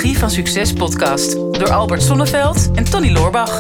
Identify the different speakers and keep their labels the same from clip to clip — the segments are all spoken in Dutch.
Speaker 1: Psychologie van Succes podcast door Albert Sonneveld en Tony Loorbach.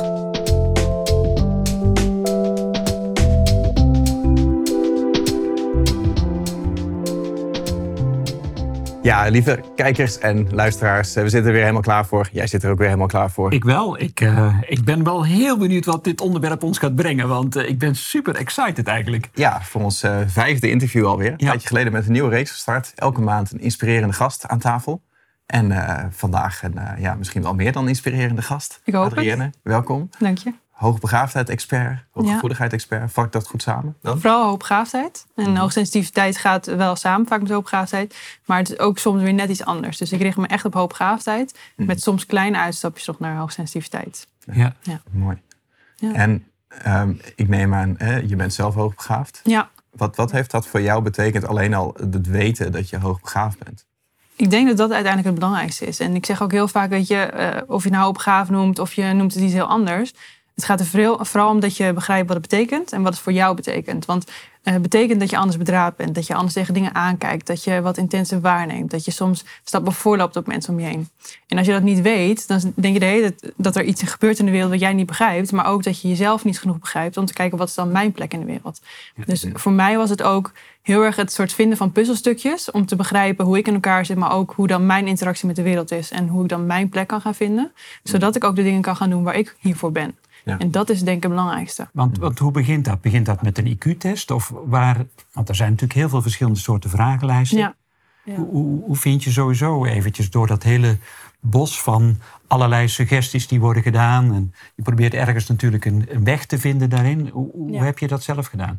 Speaker 2: Ja, lieve kijkers en luisteraars, we zitten er weer helemaal klaar voor. Jij zit er ook weer helemaal klaar voor.
Speaker 3: Ik wel. Ik ben wel heel benieuwd wat dit onderwerp ons gaat brengen. Want ik ben super excited eigenlijk.
Speaker 2: Ja, voor ons 5e interview alweer. Een tijdje geleden met een nieuwe reeks gestart. Elke maand een inspirerende gast aan tafel. En vandaag een misschien wel meer dan inspirerende gast.
Speaker 4: Ik hoop
Speaker 2: Adrienne,
Speaker 4: het.
Speaker 2: welkom.
Speaker 4: Dank je.
Speaker 2: Hoogbegaafdheid-expert, hooggevoeligheid-expert. Vat ik dat goed samen dan?
Speaker 4: Vooral hoogbegaafdheid. En hoogsensitiviteit gaat wel samen, vaak met hoogbegaafdheid. Maar het is ook soms weer net iets anders. Dus ik richt me echt op hoogbegaafdheid. Met soms kleine uitstapjes nog naar hoogsensitiviteit.
Speaker 2: Ja. Mooi. Ja. En ik neem aan, je bent zelf hoogbegaafd.
Speaker 4: Ja.
Speaker 2: Wat heeft dat voor jou betekend, alleen al het weten dat je hoogbegaafd bent?
Speaker 4: Ik denk dat dat uiteindelijk het belangrijkste is. En ik zeg ook heel vaak, weet je, of je nou hoogbegaafd noemt of je noemt het iets heel anders. Het gaat er vooral om dat je begrijpt wat het betekent en wat het voor jou betekent. Want het betekent dat je anders bedraad bent, dat je anders tegen dingen aankijkt, dat je wat intenser waarneemt, dat je soms stappen voorloopt op mensen om je heen. En als je dat niet weet, dan denk je de hele tijd dat er iets gebeurt in de wereld wat jij niet begrijpt, maar ook dat je jezelf niet genoeg begrijpt om te kijken wat is dan mijn plek in de wereld. Dus voor mij was het ook heel erg het soort vinden van puzzelstukjes om te begrijpen hoe ik in elkaar zit, maar ook hoe dan mijn interactie met de wereld is en hoe ik dan mijn plek kan gaan vinden, zodat ik ook de dingen kan gaan doen waar ik hiervoor ben. Ja. En dat is denk ik het belangrijkste.
Speaker 3: Want hoe begint dat? Begint dat met een IQ-test? Want er zijn natuurlijk heel veel verschillende soorten vragenlijsten.
Speaker 4: Ja.
Speaker 3: Hoe vind je sowieso eventjes door dat hele bos van allerlei suggesties die worden gedaan? En je probeert ergens natuurlijk een weg te vinden daarin. Hoe heb je dat zelf gedaan?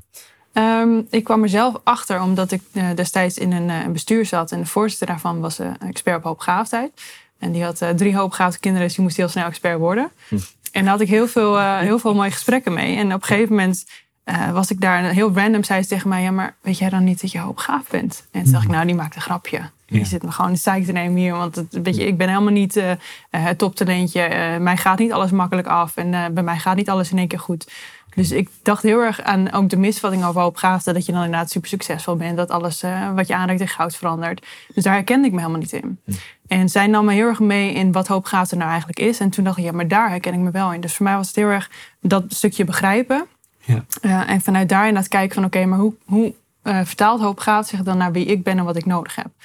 Speaker 4: Ik kwam er zelf achter omdat ik destijds in een bestuur zat. En de voorzitter daarvan was een expert op hoogbegaafdheid. En die had 3 hoogbegaafde kinderen, dus die moest heel snel expert worden. En daar had ik heel veel mooie gesprekken mee. En op een gegeven moment was ik daar heel random, zei ze tegen mij, ja, maar weet jij dan niet dat je hoogbegaafd bent? En toen dacht ik, nou, die maakt een grapje. Die zit me gewoon in de zeik te nemen hier. Want ik ben helemaal niet het toptalentje. Mij gaat niet alles makkelijk af. En bij mij gaat niet alles in één keer goed. Dus ik dacht heel erg aan ook de misvatting over hoogbegaafde. Dat je dan inderdaad super succesvol bent. Dat alles wat je aanraakt in goud verandert. Dus daar herkende ik me helemaal niet in. En zij nam me heel erg mee in wat hoogbegaafde nou eigenlijk is. En toen dacht ik, ja, maar daar herken ik me wel in. Dus voor mij was het heel erg dat stukje begrijpen. Ja. En vanuit daar inderdaad kijken van oké, maar hoe vertaalt hoogbegaafd zich dan naar wie ik ben en wat ik nodig heb.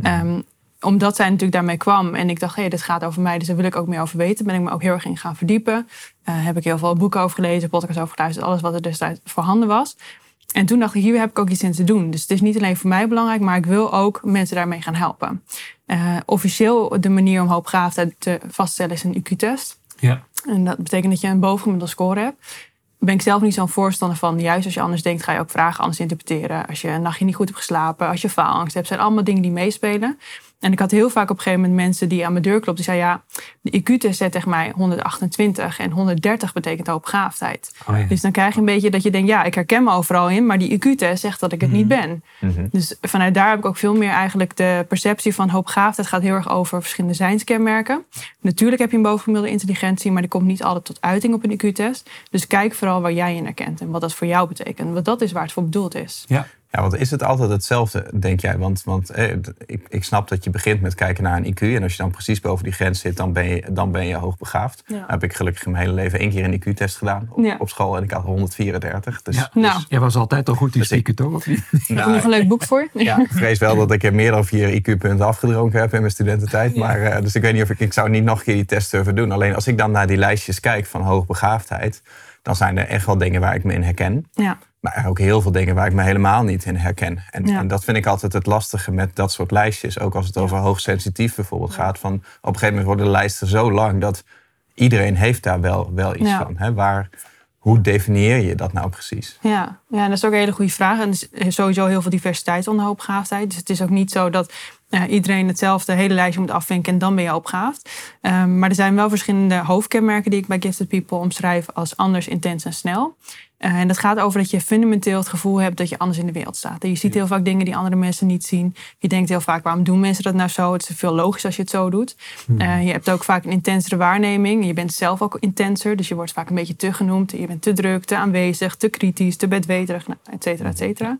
Speaker 4: Omdat zij natuurlijk daarmee kwam en ik dacht, dit gaat over mij, dus daar wil ik ook meer over weten. Ben ik me ook heel erg in gaan verdiepen. Heb ik heel veel boeken over gelezen, podcasts over geluisterd, alles wat er destijds voorhanden was. En toen dacht ik, hier heb ik ook iets in te doen. Dus het is niet alleen voor mij belangrijk, maar ik wil ook mensen daarmee gaan helpen. Officieel de manier om hoogbegaafdheid te vaststellen is een IQ-test. Ja. En dat betekent dat je een bovengemiddelde score hebt. Ben ik zelf niet zo'n voorstander van. Juist als je anders denkt, ga je ook vragen anders interpreteren. Als je een nachtje niet goed hebt geslapen, als je faalangst hebt, zijn allemaal dingen die meespelen. En ik had heel vaak op een gegeven moment mensen die aan mijn deur klopten. Die zeiden, ja, de IQ-test zet tegen mij 128 en 130 betekent hoogbegaafdheid. Dus dan krijg je een beetje dat je denkt, ja, ik herken me overal in, maar die IQ-test zegt dat ik het niet ben. Dus vanuit daar heb ik ook veel meer eigenlijk de perceptie van hoogbegaafdheid gaat heel erg over verschillende zijnskenmerken. Natuurlijk heb je een bovengemiddelde intelligentie, maar die komt niet altijd tot uiting op een IQ-test. Dus kijk vooral waar jij in herkent en wat dat voor jou betekent. Want dat is waar het voor bedoeld is.
Speaker 2: Ja, want is het altijd hetzelfde, denk jij? Want ik snap dat je begint met kijken naar een IQ. En als je dan precies boven die grens zit, dan ben je hoogbegaafd. Ja. Nou heb ik gelukkig in mijn hele leven 1 keer een IQ-test gedaan op school. En ik had 134. Dus,
Speaker 3: jij was altijd al goed in spieken, toch? Of niet?
Speaker 4: Heb je nog een leuk boek voor?
Speaker 2: Ja, ik vrees wel dat ik er meer dan 4 IQ-punten afgedronken heb in mijn studententijd. Ja. Maar, dus ik weet niet of ik zou niet nog een keer die test durven doen. Alleen als ik dan naar die lijstjes kijk van hoogbegaafdheid, dan zijn er echt wel dingen waar ik me in herken. Ja. Maar ook heel veel dingen waar ik me helemaal niet in herken. En dat vind ik altijd het lastige met dat soort lijstjes. Ook als het over hoogsensitief bijvoorbeeld gaat. Van, op een gegeven moment worden de lijsten zo lang dat iedereen heeft daar wel iets van. Hè? Hoe definieer je dat nou precies?
Speaker 4: Ja, dat is ook een hele goede vraag. En er is sowieso heel veel diversiteit onder hoogbegaafdheid. Dus het is ook niet zo dat iedereen hetzelfde hele lijstje moet afvinken en dan ben je hoogbegaafd. Maar er zijn wel verschillende hoofdkenmerken die ik bij Gifted People omschrijf als anders, intens en snel. En dat gaat over dat je fundamenteel het gevoel hebt dat je anders in de wereld staat. En je ziet heel vaak dingen die andere mensen niet zien. Je denkt heel vaak, waarom doen mensen dat nou zo? Het is veel logisch als je het zo doet. Je hebt ook vaak een intensere waarneming. Je bent zelf ook intenser, dus je wordt vaak een beetje te genoemd. Je bent te druk, te aanwezig, te kritisch, te bedweterig, et cetera, et cetera.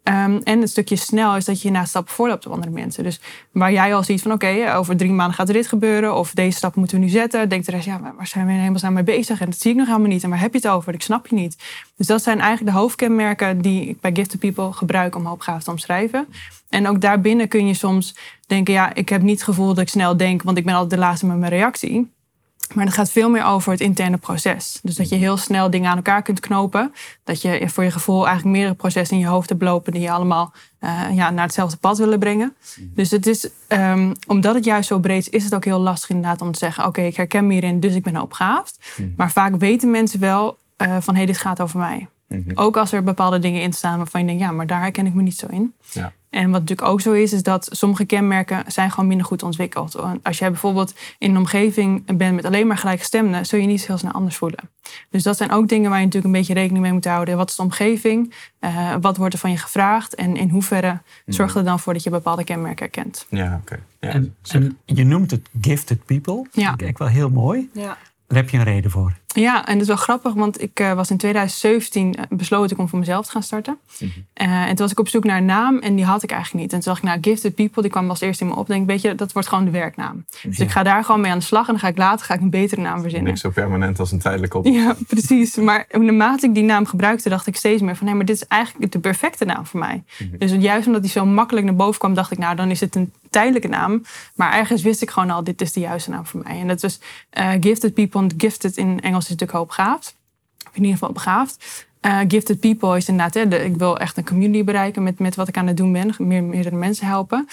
Speaker 4: En het stukje snel is dat je na stappen voorloopt op andere mensen. Dus waar jij al ziet van oké, over 3 maanden gaat er dit gebeuren. Of deze stap moeten we nu zetten. Denkt de rest, waar zijn we helemaal mee bezig? En dat zie ik nog helemaal niet. En waar heb je het over? Ik snap je niet. Dus dat zijn eigenlijk de hoofdkenmerken die ik bij Gifted People gebruik om hoogbegaafd te omschrijven. En ook daarbinnen kun je soms denken, ik heb niet het gevoel dat ik snel denk, want ik ben altijd de laatste met mijn reactie. Maar het gaat veel meer over het interne proces. Dus dat je heel snel dingen aan elkaar kunt knopen. Dat je voor je gevoel eigenlijk meerdere processen in je hoofd hebt lopen die je allemaal naar hetzelfde pad willen brengen. Dus het is, omdat het juist zo breed is het ook heel lastig inderdaad om te zeggen, oké, ik herken me hierin, dus ik ben hoogbegaafd. Maar vaak weten mensen wel van, dit gaat over mij. Ook als er bepaalde dingen in staan waarvan je denkt, maar daar herken ik me niet zo in. Ja. En wat natuurlijk ook zo is dat sommige kenmerken zijn gewoon minder goed ontwikkeld. Als jij bijvoorbeeld in een omgeving bent met alleen maar gelijkgestemden, zul je niet heel snel anders voelen. Dus dat zijn ook dingen waar je natuurlijk een beetje rekening mee moet houden. Wat is de omgeving? Wat wordt er van je gevraagd? En in hoeverre zorgt er dan voor dat je bepaalde kenmerken herkent?
Speaker 2: Ja, oké. Ja.
Speaker 3: En je noemt het Gifted People. Ja. Dat is eigenlijk wel heel mooi. Ja. Daar heb je een reden voor.
Speaker 4: Ja, en dat is wel grappig, want ik was in 2017 besloten om voor mezelf te gaan starten. En toen was ik op zoek naar een naam en die had ik eigenlijk niet. En toen dacht ik, Gifted People, die kwam als eerste in me op. Denk, weet je, dat wordt gewoon de werknaam. Dus ik ga daar gewoon mee aan de slag en dan ga ik later een betere naam verzinnen.
Speaker 2: Niks zo permanent als een tijdelijke op.
Speaker 4: Ja, precies. Maar naarmate ik die naam gebruikte, dacht ik steeds meer van, maar dit is eigenlijk de perfecte naam voor mij. Dus juist omdat die zo makkelijk naar boven kwam, dacht ik, dan is het een tijdelijke naam. Maar ergens wist ik gewoon al, dit is de juiste naam voor mij. En dat was Gifted People. En Gifted in Engels is natuurlijk hoogbegaafd. Of in ieder geval begaafd. Gifted People is inderdaad, ik wil echt een community bereiken met wat ik aan het doen ben. Meerdere mensen helpen.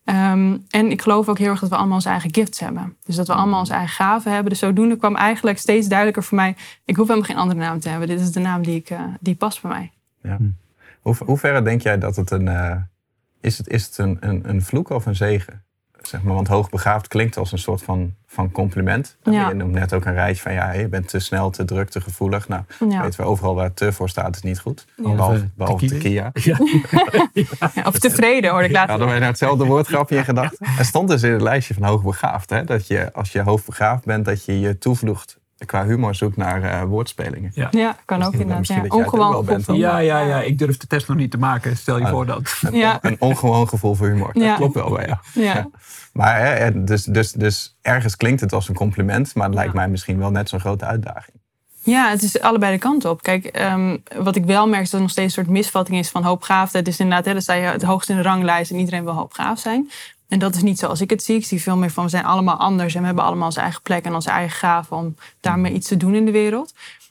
Speaker 4: En ik geloof ook heel erg dat we allemaal onze eigen gifts hebben. Dus dat we allemaal onze eigen gaven hebben. Dus zodoende kwam eigenlijk steeds duidelijker voor mij, ik hoef helemaal geen andere naam te hebben. Dit is de naam die past bij mij.
Speaker 2: Ja. Hoe verre denk jij dat het is het een vloek of een zegen? Zeg maar, want hoogbegaafd klinkt als een soort van compliment. Ja. Je noemt net ook een rijtje van, je bent te snel, te druk, te gevoelig. Nou, weten we overal waar te voor staat is niet goed. Ja. Behalve tequila. Ja.
Speaker 4: Of tevreden, hoor ik later.
Speaker 2: Hadden wij nou hetzelfde woordgrapje in gedachten? Er stond dus in het lijstje van hoogbegaafd, dat je als je hoogbegaafd bent, dat je je toevlucht qua humor zoekt naar woordspelingen.
Speaker 4: Ja, kan ook inderdaad. Ongewoon gevoel.
Speaker 3: Ja, ik durf de test nog niet te maken. Stel je voor dat.
Speaker 2: Een ongewoon gevoel voor humor. Dat klopt wel bij jou. Ja. Maar dus ergens klinkt het als een compliment, maar het lijkt mij misschien wel net zo'n grote uitdaging.
Speaker 4: Ja, het is allebei de kant op. Kijk, wat ik wel merk is dat er nog steeds een soort misvatting is van hoogbegaafdheid. Dus inderdaad, dan sta je het hoogst in de ranglijst en iedereen wil hoogbegaafd zijn. En dat is niet zoals ik het zie. Ik zie veel meer van, we zijn allemaal anders en we hebben allemaal onze eigen plek en onze eigen gaven om daarmee iets te doen in de wereld.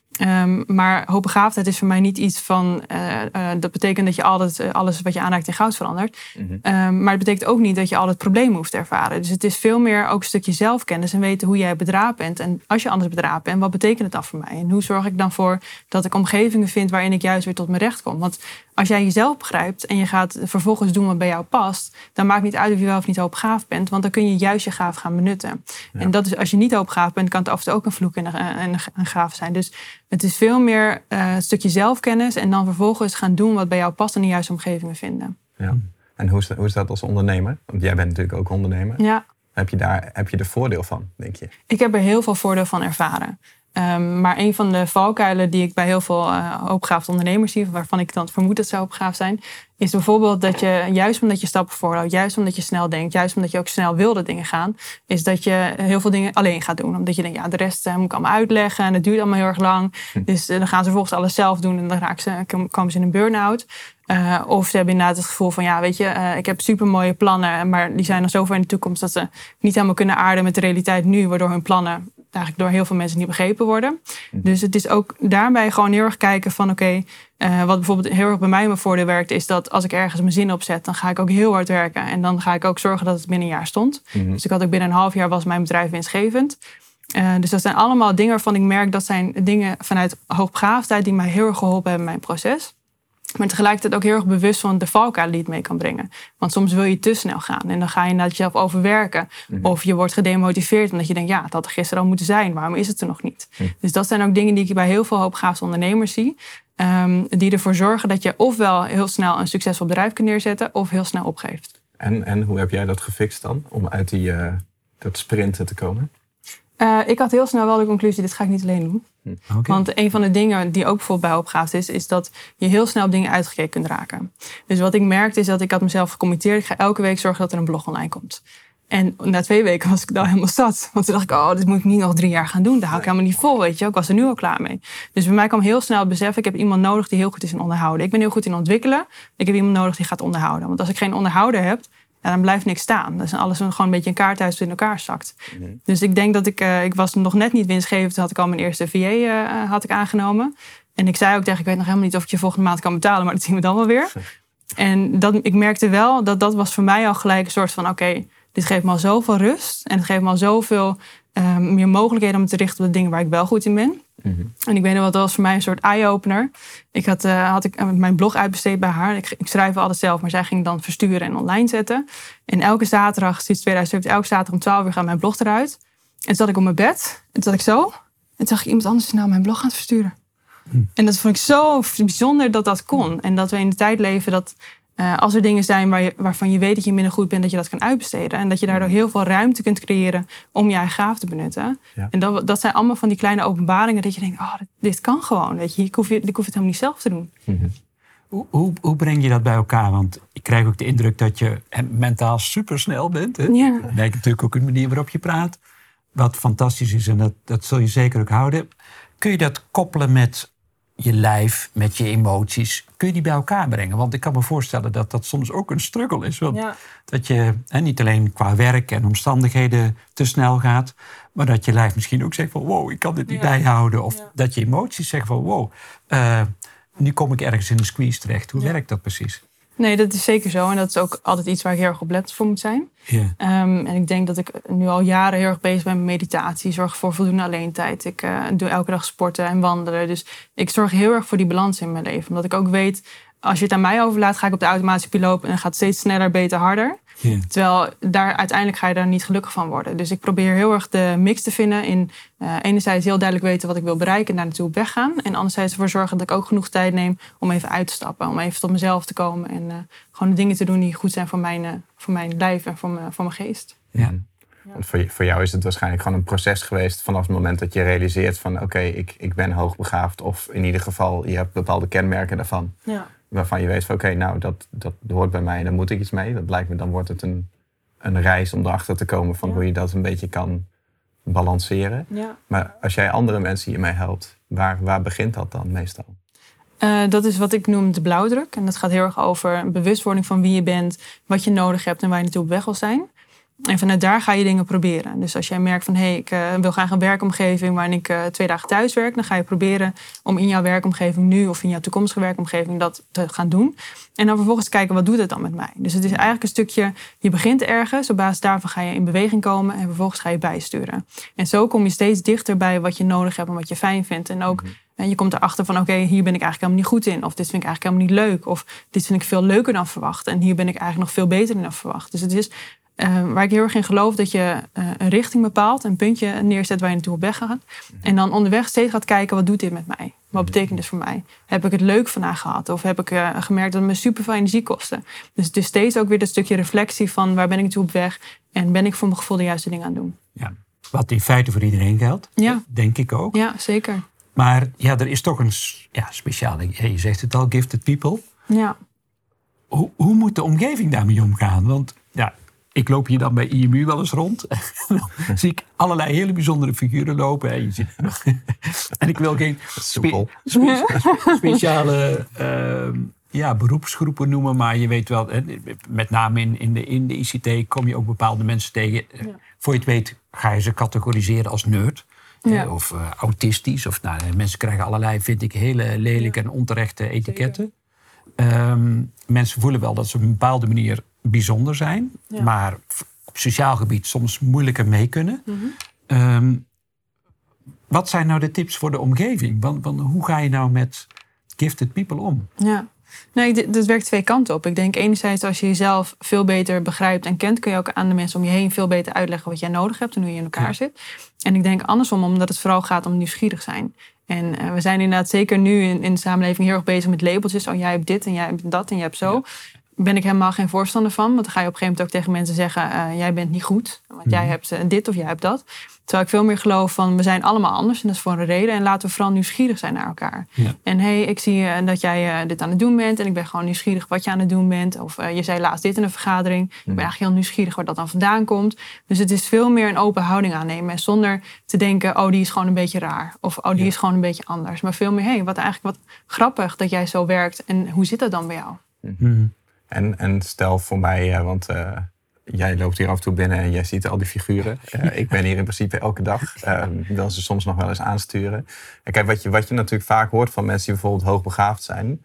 Speaker 4: Maar hoogbegaafdheid is voor mij niet iets van, dat betekent dat je altijd alles wat je aanraakt in goud verandert. Maar het betekent ook niet dat je altijd problemen hoeft te ervaren. Dus het is veel meer ook een stukje zelfkennis en weten hoe jij bedraad bent. En als je anders bedraad bent, wat betekent het dan voor mij? En hoe zorg ik dan voor dat ik omgevingen vind waarin ik juist weer tot mijn recht kom? Want als jij jezelf begrijpt en je gaat vervolgens doen wat bij jou past, dan maakt het niet uit of je wel of niet hoogbegaafd bent, want dan kun je juist je gaaf gaan benutten. Ja. En dat is, als je niet hoogbegaafd bent, kan het af en toe ook een vloek en een gaaf zijn. Dus het is veel meer een stukje zelfkennis en dan vervolgens gaan doen wat bij jou past en de juiste omgevingen vinden. Ja.
Speaker 2: En hoe is dat als ondernemer? Want jij bent natuurlijk ook ondernemer.
Speaker 4: Ja.
Speaker 2: Heb je er voordeel van, denk je?
Speaker 4: Ik heb er heel veel voordeel van ervaren. Maar een van de valkuilen die ik bij heel veel hoogbegaafde ondernemers zie, waarvan ik dan vermoed dat ze hoogbegaafd zijn, is bijvoorbeeld dat je, juist omdat je stappen voorhoudt, juist omdat je snel denkt, juist omdat je ook snel wilde dingen gaan, is dat je heel veel dingen alleen gaat doen. Omdat je denkt, de rest moet ik allemaal uitleggen en het duurt allemaal heel erg lang. Dus dan gaan ze vervolgens alles zelf doen en dan komen ze in een burn-out. Of ze hebben inderdaad het gevoel van, ik heb supermooie plannen, maar die zijn nog zo ver in de toekomst dat ze niet helemaal kunnen aarden met de realiteit nu, waardoor hun plannen eigenlijk door heel veel mensen niet begrepen worden. Dus het is ook daarbij gewoon heel erg kijken van wat bijvoorbeeld heel erg bij mij mijn voordeel werkt, is dat als ik ergens mijn zin opzet, dan ga ik ook heel hard werken. En dan ga ik ook zorgen dat het binnen een jaar stond. Dus ik had ook binnen een half jaar was mijn bedrijf winstgevend. Dus dat zijn allemaal dingen waarvan ik merk, dat zijn dingen vanuit hoogbegaafdheid die mij heel erg geholpen hebben in mijn proces. Maar tegelijkertijd ook heel erg bewust van de valkuilen die het mee kan brengen. Want soms wil je te snel gaan. En dan ga je naar jezelf overwerken. Of je wordt gedemotiveerd omdat je denkt, het had er gisteren al moeten zijn. Waarom is het er nog niet? Dus dat zijn ook dingen die ik bij heel veel hoogbegaafde ondernemers zie. Die ervoor zorgen dat je ofwel heel snel een succesvol bedrijf kunt neerzetten, of heel snel opgeeft.
Speaker 2: En hoe heb jij dat gefixt dan? Om uit dat sprinten te komen?
Speaker 4: Ik had heel snel wel de conclusie, dit ga ik niet alleen doen.
Speaker 3: Okay.
Speaker 4: Want een van de dingen die ook bijvoorbeeld bij hoogbegaafd is dat je heel snel op dingen uitgekeken kunt raken. Dus wat ik merkte is dat ik had mezelf gecommitteerd. Ik ga elke week zorgen dat er een blog online komt. En na 2 weken was ik dan helemaal zat. Want toen dacht ik, dit moet ik niet nog 3 jaar gaan doen. Daar hou ik helemaal niet vol, weet je. Ik was er nu al klaar mee. Dus bij mij kwam heel snel het besef, ik heb iemand nodig die heel goed is in onderhouden. Ik ben heel goed in ontwikkelen. Ik heb iemand nodig die gaat onderhouden. Want als ik geen onderhouder heb, dan blijft niks staan. Dan is alles gewoon een beetje een kaarthuis dat in elkaar zakt. Mm-hmm. Dus ik denk dat ik was nog net niet winstgevend. Toen had ik al mijn eerste VA had ik aangenomen. En ik zei ook tegen, ik weet nog helemaal niet of ik je volgende maand kan betalen. Maar dat zien we dan wel weer. En ik merkte wel dat was voor mij al gelijk een soort van, oké, dit geeft me al zoveel rust. En het geeft me al zoveel meer mogelijkheden om me te richten op de dingen waar ik wel goed in ben. Mm-hmm. En ik weet nog wel, dat was voor mij een soort eye-opener. Ik had mijn blog uitbesteed bij haar. Ik schrijf altijd zelf, maar zij ging dan versturen en online zetten. En elke zaterdag, sinds 2007, elke zaterdag om 12 uur gaat mijn blog eruit. En toen zat ik op mijn bed. En toen zat ik zo. En toen zag ik iemand anders nou mijn blog aan het versturen. En dat vond ik zo bijzonder dat dat kon. En dat we in de tijd leven dat als er dingen zijn waarvan je weet dat je minder goed bent, dat je dat kan uitbesteden. En dat je daardoor heel veel ruimte kunt creëren om je eigen gaaf te benutten. Ja. En dat zijn allemaal van die kleine openbaringen dat je denkt, dit kan gewoon. Weet je, ik hoef het helemaal niet zelf te doen.
Speaker 3: Mm-hmm. Hoe breng je dat bij elkaar? Want ik krijg ook de indruk dat je mentaal supersnel bent. Hè?
Speaker 4: Ja.
Speaker 3: Dat lijkt natuurlijk ook een manier waarop je praat. Wat fantastisch is en dat zul je zeker ook houden. Kun je dat koppelen met je lijf, met je emoties? Kun je die bij elkaar brengen? Want ik kan me voorstellen dat dat soms ook een struggle is. Want dat je niet alleen qua werk en omstandigheden te snel gaat, maar dat je lijf misschien ook zegt van wow, ik kan dit niet bijhouden. Of dat je emoties zeggen van wow, nu kom ik ergens in een squeeze terecht. Hoe werkt dat precies?
Speaker 4: Nee, dat is zeker zo. En dat is ook altijd iets waar ik heel erg op let voor moet zijn. Yeah. En ik denk dat ik nu al jaren heel erg bezig ben met meditatie. Zorg voor voldoende alleentijd. Ik doe elke dag sporten en wandelen. Dus ik zorg heel erg voor die balans in mijn leven. Omdat ik ook weet, als je het aan mij overlaat, ga ik op de automatische piloot en gaat steeds sneller, beter, harder. Yeah. Terwijl uiteindelijk ga je daar niet gelukkig van worden. Dus ik probeer heel erg de mix te vinden in enerzijds heel duidelijk weten wat ik wil bereiken en daar naartoe op weg gaan. En anderzijds ervoor zorgen dat ik ook genoeg tijd neem om even uit te stappen. Om even tot mezelf te komen en gewoon de dingen te doen die goed zijn voor mijn lijf en voor mijn geest.
Speaker 2: Ja. Want voor jou is het waarschijnlijk gewoon een proces geweest vanaf het moment dat je realiseert van oké, ik ben hoogbegaafd. Of in ieder geval, je hebt bepaalde kenmerken daarvan. Ja. Waarvan je weet van oké, nou dat hoort bij mij en daar moet ik iets mee. Dat lijkt me, dan wordt het een reis om erachter te komen van hoe je dat een beetje kan balanceren. Ja. Maar als jij andere mensen hiermee helpt, waar begint dat dan meestal?
Speaker 4: Dat is wat ik noem de blauwdruk. En dat gaat heel erg over bewustwording van wie je bent, wat je nodig hebt en waar je naartoe op weg wil zijn. En vanuit daar ga je dingen proberen. Dus als jij merkt van ik wil graag een werkomgeving waarin ik 2 dagen thuis werk, dan ga je proberen om in jouw werkomgeving nu of in jouw toekomstige werkomgeving dat te gaan doen. En dan vervolgens kijken, wat doet het dan met mij? Dus het is eigenlijk een stukje, je begint ergens, op basis daarvan ga je in beweging komen en vervolgens ga je bijsturen. En zo kom je steeds dichter bij wat je nodig hebt en wat je fijn vindt. En ook je komt erachter van oké, hier ben ik eigenlijk helemaal niet goed in. Of dit vind ik eigenlijk helemaal niet leuk. Of dit vind ik veel leuker dan verwacht. En hier ben ik eigenlijk nog veel beter in dan verwacht. Dus het is waar ik heel erg in geloof dat je een richting bepaalt, een puntje neerzet waar je naartoe op weg gaat. En dan onderweg steeds gaat kijken, wat doet dit met mij? Wat betekent dit voor mij? Heb ik het leuk vandaag gehad? Of heb ik gemerkt dat het me super veel energie kostte? Dus het is steeds ook weer dat stukje reflectie van waar ben ik naartoe op weg? En ben ik voor mijn gevoel de juiste dingen aan het doen?
Speaker 3: Ja, wat in feite voor iedereen geldt, denk ik ook.
Speaker 4: Ja, zeker.
Speaker 3: Maar er is toch een speciale, je zegt het al, gifted people.
Speaker 4: Ja.
Speaker 3: Hoe moet de omgeving daarmee omgaan? Want ik loop hier dan bij IMU wel eens rond. Dan zie ik allerlei hele bijzondere figuren lopen. En ik wil geen speciale beroepsgroepen noemen. Maar je weet wel, met name in de ICT kom je ook bepaalde mensen tegen. Voor je het weet ga je ze categoriseren als nerd. Ja. Of autistisch. Of mensen krijgen allerlei, vind ik, hele lelijke en onterechte etiketten. Mensen voelen wel dat ze op een bepaalde manier bijzonder zijn, maar op sociaal gebied soms moeilijker mee kunnen. Mm-hmm. Wat zijn nou de tips voor de omgeving? Want hoe ga je nou met gifted people om? Ja.
Speaker 4: Nee, dat werkt 2 kanten op. Ik denk enerzijds als je jezelf veel beter begrijpt en kent, kun je ook aan de mensen om je heen veel beter uitleggen wat jij nodig hebt en hoe je in elkaar zit. En ik denk andersom, omdat het vooral gaat om nieuwsgierig zijn. En we zijn inderdaad zeker nu in de samenleving heel erg bezig met labeltjes. Oh, jij hebt dit en jij hebt dat en jij hebt zo. ben ik helemaal geen voorstander van. Want dan ga je op een gegeven moment ook tegen mensen zeggen... jij bent niet goed, want jij hebt dit of jij hebt dat. Terwijl ik veel meer geloof van... we zijn allemaal anders en dat is voor een reden. En laten we vooral nieuwsgierig zijn naar elkaar. Ja. En ik zie dat jij dit aan het doen bent... en ik ben gewoon nieuwsgierig wat je aan het doen bent. Of je zei laatst dit in een vergadering. Ik ben eigenlijk heel nieuwsgierig waar dat dan vandaan komt. Dus het is veel meer een open houding aannemen. En zonder te denken, die is gewoon een beetje raar. Of die is gewoon een beetje anders. Maar veel meer, wat grappig dat jij zo werkt. En hoe zit dat dan bij jou?
Speaker 2: Mm-hmm. En stel voor mij, want jij loopt hier af en toe binnen en jij ziet al die figuren. Ik ben hier in principe elke dag. Wil ze soms nog wel eens aansturen. En kijk, wat je natuurlijk vaak hoort van mensen die bijvoorbeeld hoogbegaafd zijn.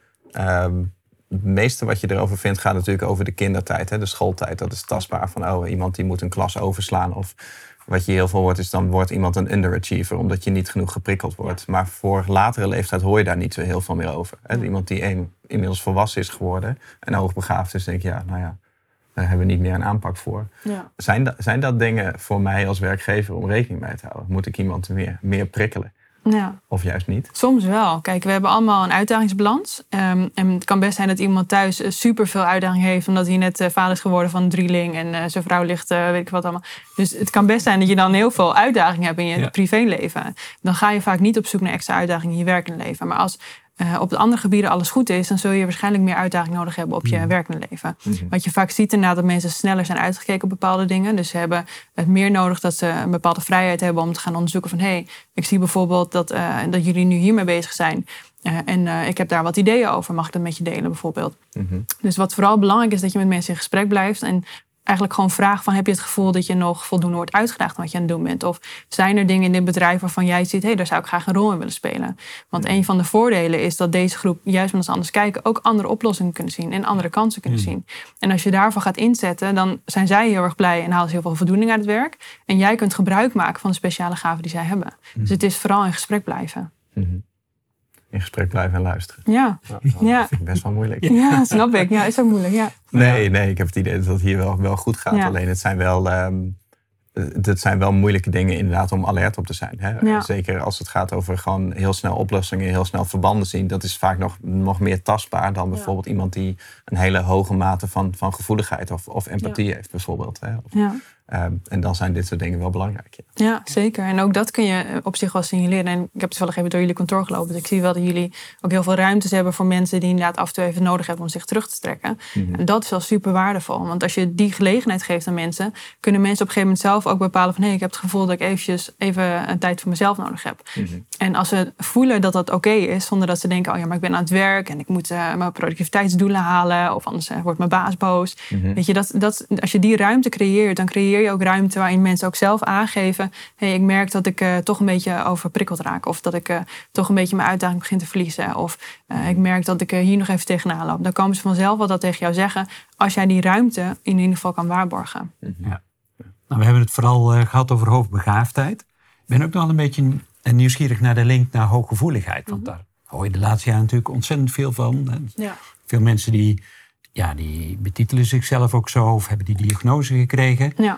Speaker 2: Het meeste wat je erover vindt gaat natuurlijk over de kindertijd, de schooltijd. Dat is tastbaar van iemand die moet een klas overslaan. Of wat je heel veel hoort is dan wordt iemand een underachiever omdat je niet genoeg geprikkeld wordt. Maar voor latere leeftijd hoor je daar niet zo heel veel meer over. Iemand die inmiddels volwassen is geworden en hoogbegaafd is, denk je, daar hebben we niet meer een aanpak voor. Ja. Zijn dat dingen voor mij als werkgever om rekening mee te houden? Moet ik iemand meer prikkelen?
Speaker 4: Ja.
Speaker 2: Of juist niet?
Speaker 4: Soms wel. Kijk, we hebben allemaal een uitdagingsbalans. En het kan best zijn dat iemand thuis superveel uitdaging heeft... omdat hij net vader is geworden van een drieling... en zijn vrouw ligt, weet ik wat allemaal. Dus het kan best zijn dat je dan heel veel uitdaging hebt in je privéleven. Dan ga je vaak niet op zoek naar extra uitdagingen in je werkende leven. Maar als op de andere gebieden alles goed is... dan zul je waarschijnlijk meer uitdaging nodig hebben op je werkende leven. Mm-hmm. Wat je vaak ziet inderdaad dat mensen sneller zijn uitgekeken op bepaalde dingen. Dus ze hebben het meer nodig dat ze een bepaalde vrijheid hebben... om te gaan onderzoeken van... ik zie bijvoorbeeld dat jullie nu hiermee bezig zijn... en ik heb daar wat ideeën over. Mag ik dat met je delen bijvoorbeeld? Mm-hmm. Dus wat vooral belangrijk is dat je met mensen in gesprek blijft... en eigenlijk gewoon vraag van... heb je het gevoel dat je nog voldoende wordt uitgedaagd... wat je aan het doen bent? Of zijn er dingen in dit bedrijf waarvan jij ziet... daar zou ik graag een rol in willen spelen? Want een van de voordelen is dat deze groep... juist met ons anders kijken... ook andere oplossingen kunnen zien... en andere kansen kunnen zien. En als je daarvan gaat inzetten... dan zijn zij heel erg blij... en halen ze heel veel voldoening uit het werk. En jij kunt gebruik maken van de speciale gaven die zij hebben. Dus het is vooral in gesprek blijven.
Speaker 2: Mm-hmm. In gesprek blijven en luisteren.
Speaker 4: Ja.
Speaker 2: Dat vind ik best wel moeilijk.
Speaker 4: Ja, snap ik. Ja, is ook moeilijk. Ja.
Speaker 2: Nee, ik heb het idee dat het hier wel goed gaat. Ja. Alleen het zijn wel moeilijke dingen inderdaad om alert op te zijn. Hè? Ja. Zeker als het gaat over gewoon heel snel oplossingen, heel snel verbanden zien. Dat is vaak nog meer tastbaar dan bijvoorbeeld iemand die een hele hoge mate van gevoeligheid of empathie heeft bijvoorbeeld. Hè? En dan zijn dit soort dingen wel belangrijk.
Speaker 4: Ja, zeker. En ook dat kun je op zich wel signaleren. En ik heb toevallig even door jullie kantoor gelopen. Dus ik zie wel dat jullie ook heel veel ruimtes hebben voor mensen die inderdaad af en toe even nodig hebben om zich terug te trekken. Mm-hmm. En dat is wel super waardevol. Want als je die gelegenheid geeft aan mensen, kunnen mensen op een gegeven moment zelf ook bepalen van ik heb het gevoel dat ik even een tijd voor mezelf nodig heb. Mm-hmm. En als ze voelen dat dat oké is, zonder dat ze denken, maar ik ben aan het werk en ik moet mijn productiviteitsdoelen halen, of anders wordt mijn baas boos. Mm-hmm. Weet je, als je die ruimte creëert, dan creëer je ook ruimte waarin mensen ook zelf aangeven, ik merk dat ik toch een beetje overprikkeld raak. Of dat ik toch een beetje mijn uitdaging begin te verliezen. Of ik merk dat ik hier nog even tegenaan loop. Dan komen ze vanzelf wel dat tegen jou zeggen, als jij die ruimte in ieder geval kan waarborgen.
Speaker 3: Ja. Nou, we hebben het vooral gehad over hoogbegaafdheid. Ik ben ook nog een beetje nieuwsgierig naar de link naar hooggevoeligheid. Want daar hoor je de laatste jaren natuurlijk ontzettend veel van. Ja. Veel mensen die betitelen zichzelf ook zo of hebben die diagnose gekregen. Ja.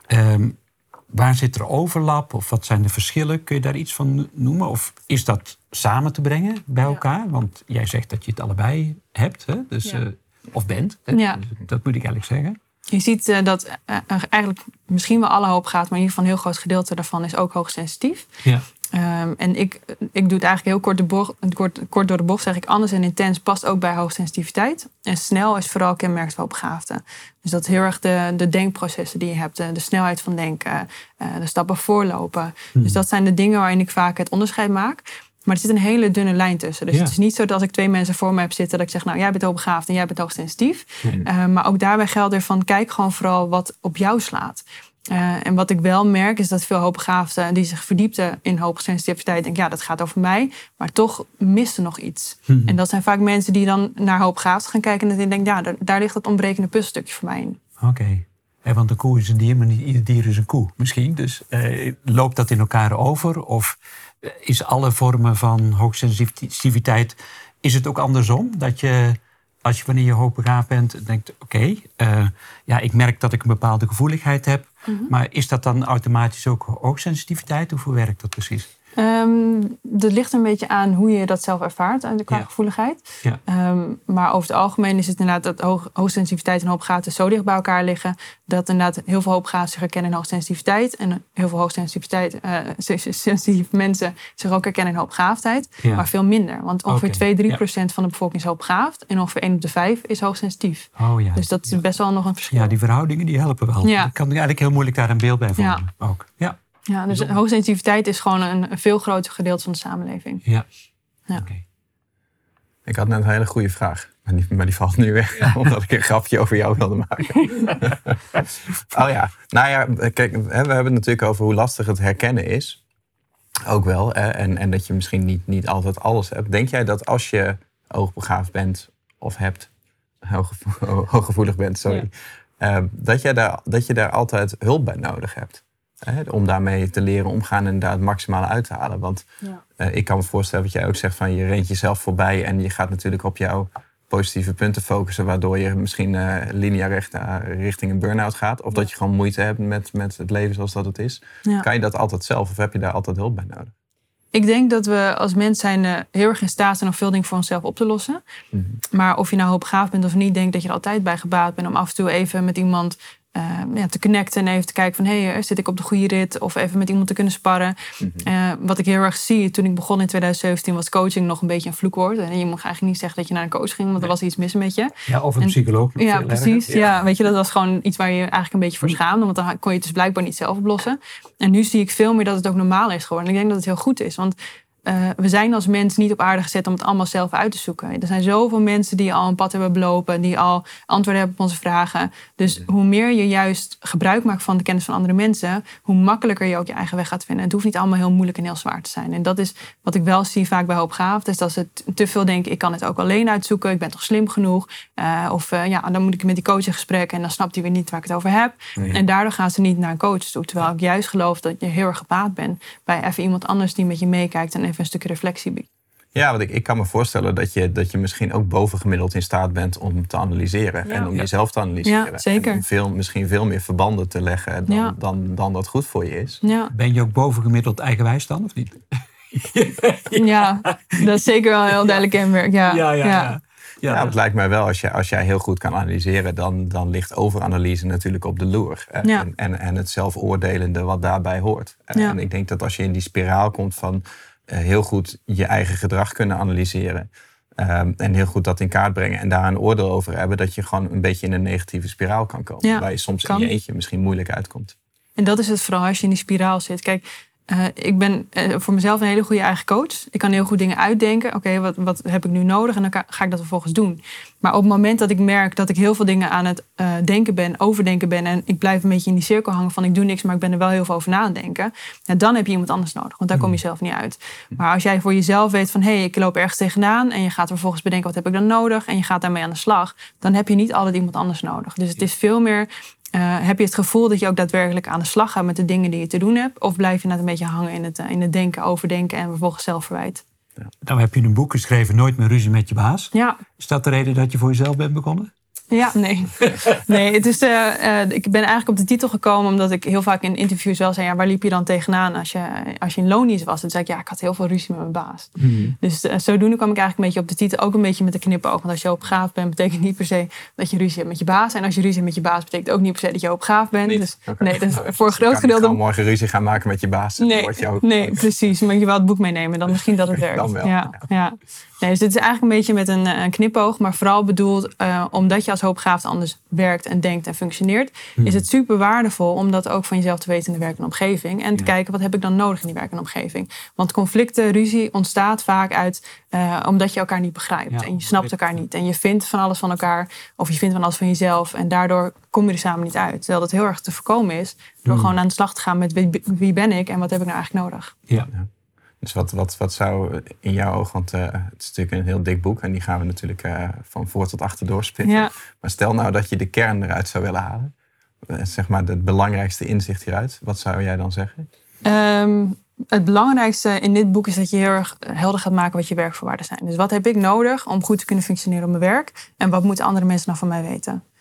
Speaker 3: Waar zit er overlap of wat zijn de verschillen? Kun je daar iets van noemen? Of is dat samen te brengen bij elkaar? Want jij zegt dat je het allebei hebt, hè? Dus, of bent. Hè? Ja. Dus dat moet ik eigenlijk zeggen.
Speaker 4: Je ziet dat eigenlijk misschien wel alle hoogbegaafd, maar in ieder geval een heel groot gedeelte daarvan is ook hoogsensitief. Ja. En ik doe het eigenlijk heel kort door de bocht, zeg ik, anders en intens past ook bij hoogsensitiviteit. En snel is vooral kenmerkend voor hoogbegaafden. Dus dat is heel erg de denkprocessen die je hebt, de snelheid van denken, de stappen voorlopen. Dus dat zijn de dingen waarin ik vaak het onderscheid maak. Maar er zit een hele dunne lijn tussen. Dus het is niet zo dat als ik twee mensen voor me heb zitten, dat ik zeg, jij bent hoogbegaafd en jij bent hoogsensitief. Maar ook daarbij geldt er van, kijk gewoon vooral wat op jou slaat. En wat ik wel merk is dat veel hoogbegaafden die zich verdiepten in hoogsensitiviteit denken, dat gaat over mij, maar toch mist er nog iets. En dat zijn vaak mensen die dan naar hoogbegaafden gaan kijken en die denken, daar ligt dat ontbrekende puzzelstukje voor mij in.
Speaker 3: Oké. Want een koe is een dier, maar niet ieder dier is een koe misschien. Dus loopt dat in elkaar over? Of is alle vormen van hoogsensitiviteit, is het ook andersom? Dat je, wanneer je hoogbegaafd bent, denkt, ik merk dat ik een bepaalde gevoeligheid heb. Mm-hmm. Maar is dat dan automatisch ook hoogsensitiviteit? Of hoe werkt dat precies?
Speaker 4: Dat ligt een beetje aan hoe je dat zelf ervaart qua gevoeligheid. Ja. Maar over het algemeen is het inderdaad dat hoogsensitiviteit en hoogbegaafdheid zo dicht bij elkaar liggen. Dat inderdaad heel veel hoogbegaafden zich herkennen in hoogsensitiviteit. En heel veel hoogsensitieve mensen zich ook herkennen in hoogbegaafdheid. Ja. Maar veel minder. Want ongeveer 2-3% van de bevolking is hoogbegaafd. En ongeveer 1 op de 5 is hoogsensitief.
Speaker 2: Oh, ja.
Speaker 4: Dus dat is best wel nog een verschil.
Speaker 3: Ja, die verhoudingen die helpen wel.
Speaker 4: Ja.
Speaker 3: Ik kan eigenlijk heel moeilijk daar een beeld bij vormen.
Speaker 4: Ja.
Speaker 3: Ook. Ja.
Speaker 4: Ja, dus hoogsensitiviteit is gewoon een veel groter gedeelte van de samenleving.
Speaker 3: Ja.
Speaker 2: Okay. Ik had net een hele goede vraag. Maar die valt nu weg, omdat ik een grapje over jou wilde maken. Oh ja, nou ja, kijk, we hebben het natuurlijk over hoe lastig het herkennen is. Ook wel, en dat je misschien niet altijd alles hebt. Denk jij dat als je hoogbegaafd bent of hebt, hooggevoelig bent, sorry, dat je daar altijd hulp bij nodig hebt? Om daarmee te leren omgaan en daar het maximale uit te halen. Want ik kan me voorstellen wat jij ook zegt van je rent jezelf voorbij en je gaat natuurlijk op jouw positieve punten focussen, waardoor je misschien lineair richting een burn-out gaat. Of dat je gewoon moeite hebt met het leven zoals dat het is. Ja. Kan je dat altijd zelf of heb je daar altijd hulp bij nodig?
Speaker 4: Ik denk dat we als mens zijn heel erg in staat zijn om veel dingen voor onszelf op te lossen. Mm-hmm. Maar of je nou hoogbegaafd bent of niet, denk dat je er altijd bij gebaat bent om af en toe even met iemand te connecten en even te kijken van zit ik op de goede rit of even met iemand te kunnen sparren. Mm-hmm. Wat ik heel erg zie, toen ik begon in 2017 was coaching nog een beetje een vloekwoord. En je mag eigenlijk niet zeggen dat je naar een coach ging, want er was iets mis met je.
Speaker 3: Ja, of een psycholoog.
Speaker 4: Ja, precies. Ja, weet je, dat was gewoon iets waar je eigenlijk een beetje voor schaamde, want dan kon je het dus blijkbaar niet zelf oplossen. En nu zie ik veel meer dat het ook normaal is geworden. En ik denk dat het heel goed is, want we zijn als mens niet op aarde gezet om het allemaal zelf uit te zoeken. Er zijn zoveel mensen die al een pad hebben belopen, die al antwoorden hebben op onze vragen. Dus hoe meer je juist gebruik maakt van de kennis van andere mensen, hoe makkelijker je ook je eigen weg gaat vinden. Het hoeft niet allemaal heel moeilijk en heel zwaar te zijn. En dat is wat ik wel zie vaak bij hoogbegaafden, is dat ze te veel denken, ik kan het ook alleen uitzoeken, ik ben toch slim genoeg. Dan moet ik met die coach in gesprek en dan snapt hij weer niet waar ik het over heb. Ja. En daardoor gaan ze niet naar een coach toe. Terwijl ik juist geloof dat je heel erg gebaat bent bij even iemand anders die met je meekijkt en even een stukje reflectie biedt.
Speaker 2: Ja, want ik kan me voorstellen dat je misschien ook bovengemiddeld in staat bent om te analyseren. En om jezelf te analyseren.
Speaker 4: Ja, zeker.
Speaker 2: En misschien veel meer verbanden te leggen dan dat goed voor je is.
Speaker 3: Ja. Ben je ook bovengemiddeld eigenwijs dan, of niet?
Speaker 4: Ja, dat is zeker wel een heel duidelijk kenmerk.
Speaker 2: Ja, het lijkt mij wel, als jij heel goed kan analyseren, dan ligt overanalyse natuurlijk op de loer. En het zelfoordelende wat daarbij hoort. En ik denk dat als je in die spiraal komt van heel goed je eigen gedrag kunnen analyseren. En heel goed dat in kaart brengen en daar een oordeel over hebben, dat je gewoon een beetje in een negatieve spiraal kan komen. Waar je soms in je eentje misschien moeilijk uitkomt. En
Speaker 4: dat is het vooral als je in die spiraal zit. Kijk, ik ben voor mezelf een hele goede eigen coach. Ik kan heel goed dingen uitdenken. Oké, wat heb ik nu nodig? En dan ga ik dat vervolgens doen. Maar op het moment dat ik merk dat ik heel veel dingen aan het overdenken ben en ik blijf een beetje in die cirkel hangen van ik doe niks, maar ik ben er wel heel veel over na aan het denken. Dan heb je iemand anders nodig, want daar kom je zelf niet uit. Maar als jij voor jezelf weet van ik loop ergens tegenaan en je gaat vervolgens bedenken wat heb ik dan nodig en je gaat daarmee aan de slag, dan heb je niet altijd iemand anders nodig. Dus het is veel meer, heb je het gevoel dat je ook daadwerkelijk aan de slag gaat met de dingen die je te doen hebt, of blijf je net een beetje hangen in het denken, overdenken en vervolgens zelfverwijt.
Speaker 3: Ja. Dan heb je een boek geschreven, Nooit meer ruzie met je baas.
Speaker 4: Ja.
Speaker 3: Is dat de reden dat je voor jezelf bent begonnen?
Speaker 4: Ja, nee. Het is, ik ben eigenlijk op de titel gekomen omdat ik heel vaak in interviews wel zei, waar liep je dan tegenaan als je in loondienst was? Toen zei ik, ik had heel veel ruzie met mijn baas. Dus zodoende kwam ik eigenlijk een beetje op de titel, ook een beetje met een knipoog. Want als je hoogbegaafd bent, betekent niet per se dat je ruzie hebt met je baas. En als je ruzie hebt met je baas, betekent ook niet per se dat je hoogbegaafd bent. Dus, voor een groot gedeelte.
Speaker 2: Je kan morgen ruzie gaan maken met je baas.
Speaker 4: Nee, precies. Maar je wel het boek meenemen, dan misschien dat het werkt.
Speaker 2: Dan wel.
Speaker 4: Ja. Nee, dus dit is eigenlijk een beetje met een knipoog, maar vooral bedoeld omdat je als hoogbegaafd anders werkt en denkt en functioneert, is het super waardevol om dat ook van jezelf te weten in de werk en omgeving en te kijken wat heb ik dan nodig in die werk en omgeving. Want conflicten, ruzie ontstaat vaak uit omdat je elkaar niet begrijpt en je snapt elkaar niet en je vindt van alles van elkaar of je vindt van alles van jezelf en daardoor kom je er samen niet uit. Terwijl dat heel erg te voorkomen is door gewoon aan de slag te gaan met wie ben ik en wat heb ik nou eigenlijk nodig.
Speaker 3: Ja.
Speaker 2: Dus wat zou in jouw oog, want het is natuurlijk een heel dik boek en die gaan we natuurlijk van voor tot achter doorspitten. Ja. Maar stel nou dat je de kern eruit zou willen halen, zeg maar het belangrijkste inzicht hieruit, wat zou jij dan zeggen?
Speaker 4: Het belangrijkste in dit boek is dat je heel erg helder gaat maken wat je werkvoorwaarden zijn. Dus wat heb ik nodig om goed te kunnen functioneren op mijn werk en wat moeten andere mensen nou van mij weten?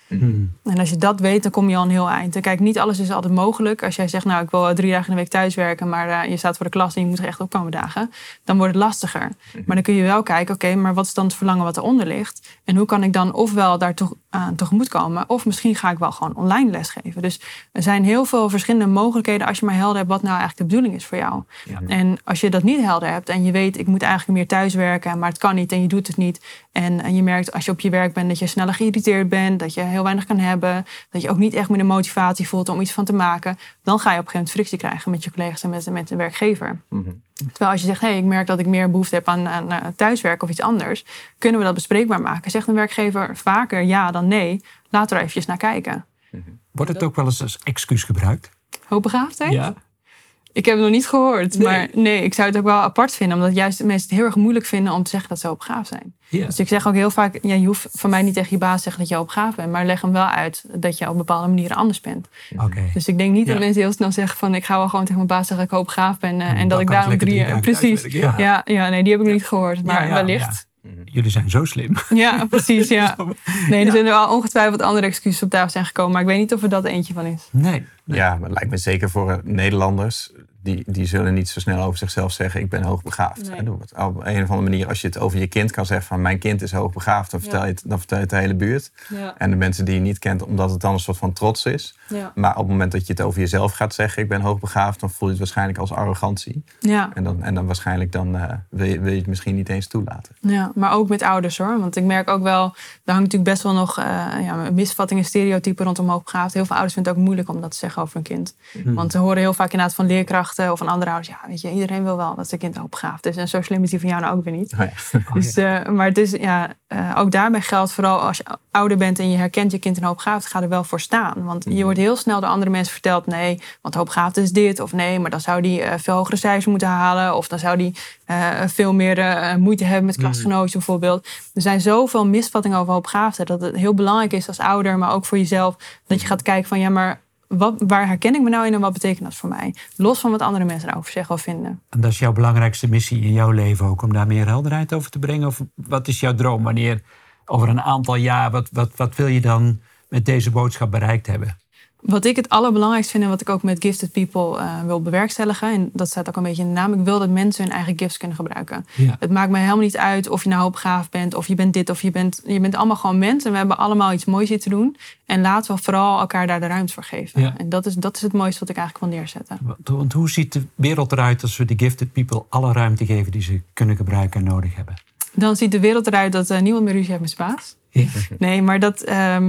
Speaker 4: En als je dat weet, dan kom je al een heel eind. En kijk, niet alles is altijd mogelijk. Als jij zegt, nou, ik wil 3 dagen in de week thuiswerken, maar je staat voor de klas en je moet er echt op komen dagen, dan wordt het lastiger. Maar dan kun je wel kijken, oké, maar wat is dan het verlangen wat eronder ligt? En hoe kan ik dan ofwel daar aan tegemoet komen, of misschien ga ik wel gewoon online lesgeven. Dus er zijn heel veel verschillende mogelijkheden als je maar helder hebt wat nou eigenlijk de bedoeling is voor jou. Ja. En als je dat niet helder hebt en je weet, ik moet eigenlijk meer thuiswerken, maar het kan niet en je doet het niet. En je merkt als je op je werk bent dat je sneller geïrriteerd bent, dat je heel weinig kan hebben, dat je ook niet echt meer de motivatie voelt om iets van te maken, dan ga je op een gegeven moment frictie krijgen met je collega's en met de werkgever. Terwijl als je zegt, ik merk dat ik meer behoefte heb aan thuiswerken of iets anders, kunnen we dat bespreekbaar maken. Zegt een werkgever vaker ja dan nee, laat er eventjes naar kijken.
Speaker 3: Wordt het ook wel eens als excuus gebruikt?
Speaker 4: Hoogbegaafdheid?
Speaker 3: Ja.
Speaker 4: Ik heb het nog niet gehoord, maar nee, ik zou het ook wel apart vinden, omdat juist mensen het heel erg moeilijk vinden om te zeggen dat ze hoogbegaafd zijn. Ja. Dus ik zeg ook heel vaak, je hoeft van mij niet tegen je baas te zeggen dat je hoogbegaafd bent, maar leg hem wel uit dat je op bepaalde manieren anders bent.
Speaker 3: Okay.
Speaker 4: Dus ik denk niet dat mensen heel snel zeggen van, ik ga wel gewoon tegen mijn baas zeggen dat ik hoogbegaafd ben en dat ik daarom 3 precies. Ja, nee, die heb ik nog niet gehoord, maar wellicht.
Speaker 3: Jullie zijn zo slim.
Speaker 4: Ja, precies, ja. Nee, er zijn er wel ongetwijfeld andere excuses op tafel zijn gekomen, maar ik weet niet of er dat eentje van is.
Speaker 3: Nee.
Speaker 2: Ja, maar het lijkt me zeker voor Nederlanders, die zullen niet zo snel over zichzelf zeggen, ik ben hoogbegaafd. Nee. Op een of andere manier, als je het over je kind kan zeggen van, mijn kind is hoogbegaafd, dan vertel je het de hele buurt. Ja. En de mensen die je niet kent, omdat het dan een soort van trots is. Ja. Maar op het moment dat je het over jezelf gaat zeggen, ik ben hoogbegaafd, dan voel je het waarschijnlijk als arrogantie. Ja. En dan waarschijnlijk wil je het misschien niet eens toelaten. Ja,
Speaker 4: maar ook met ouders hoor. Want ik merk ook wel, daar hangt natuurlijk best wel nog misvattingen, stereotypen rondom hoogbegaafd. Heel veel ouders vinden het ook moeilijk om dat te zeggen over een kind. Want ze horen heel vaak inderdaad van leerkrachten of van andere ouders, ja, weet je, iedereen wil wel dat zijn kind hoogbegaafd is. En zo slim is die van jou nou ook weer niet. Dus, maar het is, ook daarbij geldt vooral als je ouder bent en je herkent je kind in hoogbegaafd, ga er wel voor staan. Want je wordt heel snel door andere mensen verteld, nee, want hoogbegaafd is dit. Of nee, maar dan zou die veel hogere cijfers moeten halen. Of dan zou die veel meer moeite hebben met klasgenootjes bijvoorbeeld. Er zijn zoveel misvattingen over hoogbegaafdheid dat het heel belangrijk is als ouder, maar ook voor jezelf, dat je gaat kijken van, ja, maar waar herken ik me nou in en wat betekent dat voor mij? Los van wat andere mensen daarover zeggen of vinden.
Speaker 3: En dat is jouw belangrijkste missie in jouw leven ook, om daar meer helderheid over te brengen? Of wat is jouw droom? Wanneer, over een aantal jaar, wat wil je dan met deze boodschap bereikt hebben?
Speaker 4: Wat ik het allerbelangrijkste vind en wat ik ook met Gifted People wil bewerkstelligen, en dat staat ook een beetje in de naam, ik wil dat mensen hun eigen gifts kunnen gebruiken. Ja. Het maakt mij helemaal niet uit of je nou hoogbegaafd bent, of je bent dit, of je bent allemaal gewoon mensen en we hebben allemaal iets moois hier te doen. En laten we vooral elkaar daar de ruimte voor geven. Ja. En dat is het mooiste wat ik eigenlijk wil neerzetten.
Speaker 3: Want hoe ziet de wereld eruit als we de Gifted People alle ruimte geven die ze kunnen gebruiken en nodig hebben? Dan
Speaker 4: ziet de wereld eruit dat niemand meer ruzie heeft met zijn baas. Nee, maar dat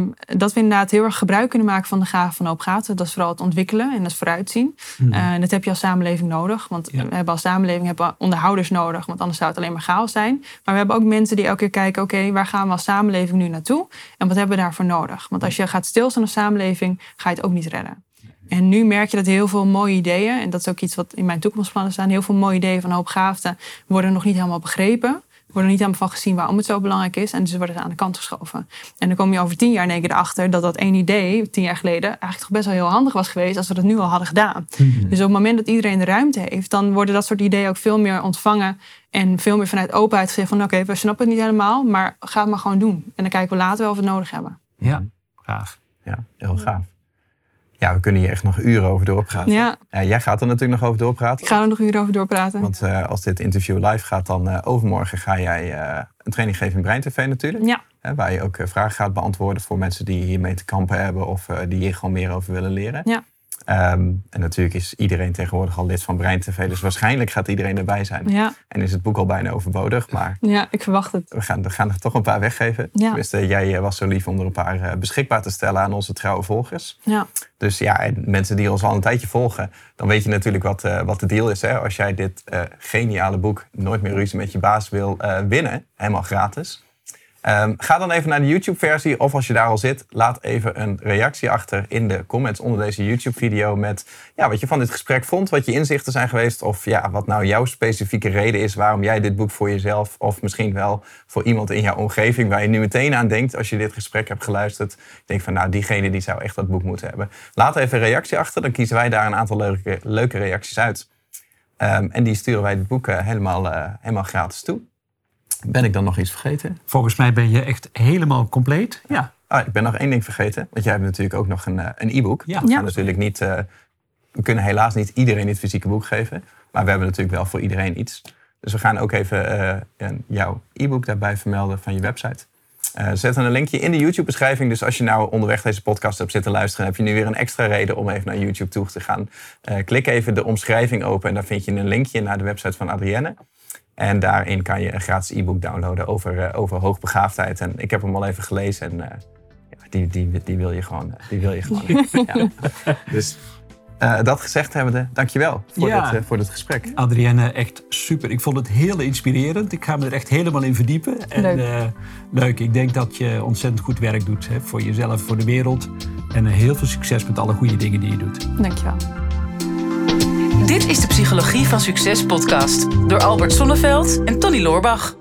Speaker 4: we inderdaad heel erg gebruik kunnen maken van de gave van hoogbegaafdheid. Dat is vooral het ontwikkelen en het vooruitzien. Dat heb je als samenleving nodig. Want we hebben als samenleving onderhouders nodig. Want anders zou het alleen maar chaos zijn. Maar we hebben ook mensen die elke keer kijken, oké, waar gaan we als samenleving nu naartoe? En wat hebben we daarvoor nodig? Want als je gaat stilstaan als samenleving, ga je het ook niet redden. En nu merk je dat heel veel mooie ideeën, en dat is ook iets wat in mijn toekomstplannen staan, heel veel mooie ideeën van hoogbegaafden worden nog niet helemaal begrepen. Worden niet helemaal van gezien waarom het zo belangrijk is. En dus worden ze aan de kant geschoven. En dan kom je over 10 jaar in één keer erachter dat 1 idee, 10 jaar geleden, eigenlijk toch best wel heel handig was geweest als we dat nu al hadden gedaan. Dus op het moment dat iedereen de ruimte heeft, dan worden dat soort ideeën ook veel meer ontvangen. En veel meer vanuit openheid gezegd van oké, we snappen het niet helemaal, maar ga het maar gewoon doen. En dan kijken we later wel of we het nodig hebben.
Speaker 3: Ja, gaaf.
Speaker 2: Ja, heel gaaf. Ja, we kunnen hier echt nog uren over doorpraten. Ja. Jij gaat er natuurlijk nog over doorpraten.
Speaker 4: Ik ga er nog uren over doorpraten.
Speaker 2: Want als dit interview live gaat, dan overmorgen ga jij een training geven in Brein TV natuurlijk. Ja. Waar je ook vragen gaat beantwoorden voor mensen die hiermee te kampen hebben of die hier gewoon meer over willen leren. Ja. En natuurlijk is iedereen tegenwoordig al lid van Brein TV, dus waarschijnlijk gaat iedereen erbij zijn. Ja. En is het boek al bijna overbodig, maar
Speaker 4: ja, ik verwacht het.
Speaker 2: We gaan er toch een paar weggeven. Ja. Dus, jij was zo lief om er een paar beschikbaar te stellen aan onze trouwe volgers. Ja. Dus ja, en mensen die ons al een tijdje volgen, dan weet je natuurlijk wat de deal is. Hè? Als jij dit geniale boek Nooit meer ruzie met je baas wil winnen, helemaal gratis. Ga dan even naar de YouTube-versie of als je daar al zit, laat even een reactie achter in de comments onder deze YouTube-video met wat je van dit gesprek vond, wat je inzichten zijn geweest of wat nou jouw specifieke reden is waarom jij dit boek voor jezelf of misschien wel voor iemand in jouw omgeving waar je nu meteen aan denkt als je dit gesprek hebt geluisterd. Ik denk van diegene die zou echt dat boek moeten hebben. Laat even een reactie achter, dan kiezen wij daar een aantal leuke reacties uit. En die sturen wij het boek helemaal gratis toe. Ben ik dan nog iets vergeten?
Speaker 3: Volgens mij ben je echt helemaal compleet. Ja.
Speaker 2: Ik ben nog 1 ding vergeten. Want jij hebt natuurlijk ook nog een e-book.
Speaker 3: Ja.
Speaker 2: We gaan natuurlijk niet... we kunnen helaas niet iedereen dit fysieke boek geven. Maar we hebben natuurlijk wel voor iedereen iets. Dus we gaan ook even jouw e-book daarbij vermelden van je website. Zetten een linkje in de YouTube-beschrijving. Dus als je nou onderweg deze podcast hebt zitten luisteren... heb je nu weer een extra reden om even naar YouTube toe te gaan. Klik even de omschrijving open en dan vind je een linkje naar de website van Adrienne. En daarin kan je een gratis e-book downloaden over hoogbegaafdheid. En ik heb hem al even gelezen en die wil je gewoon. Ja. Dus dat gezegd hebbende, dankjewel voor dit gesprek.
Speaker 3: Adrienne, echt super. Ik vond het heel inspirerend. Ik ga me er echt helemaal in verdiepen. En, leuk. Ik denk dat je ontzettend goed werk doet voor jezelf, voor de wereld. En heel veel succes met alle goede dingen die je doet.
Speaker 4: Dankjewel.
Speaker 1: Dit is de Psychologie van Succes podcast door Albert Sonneveld en Tony Loorbach.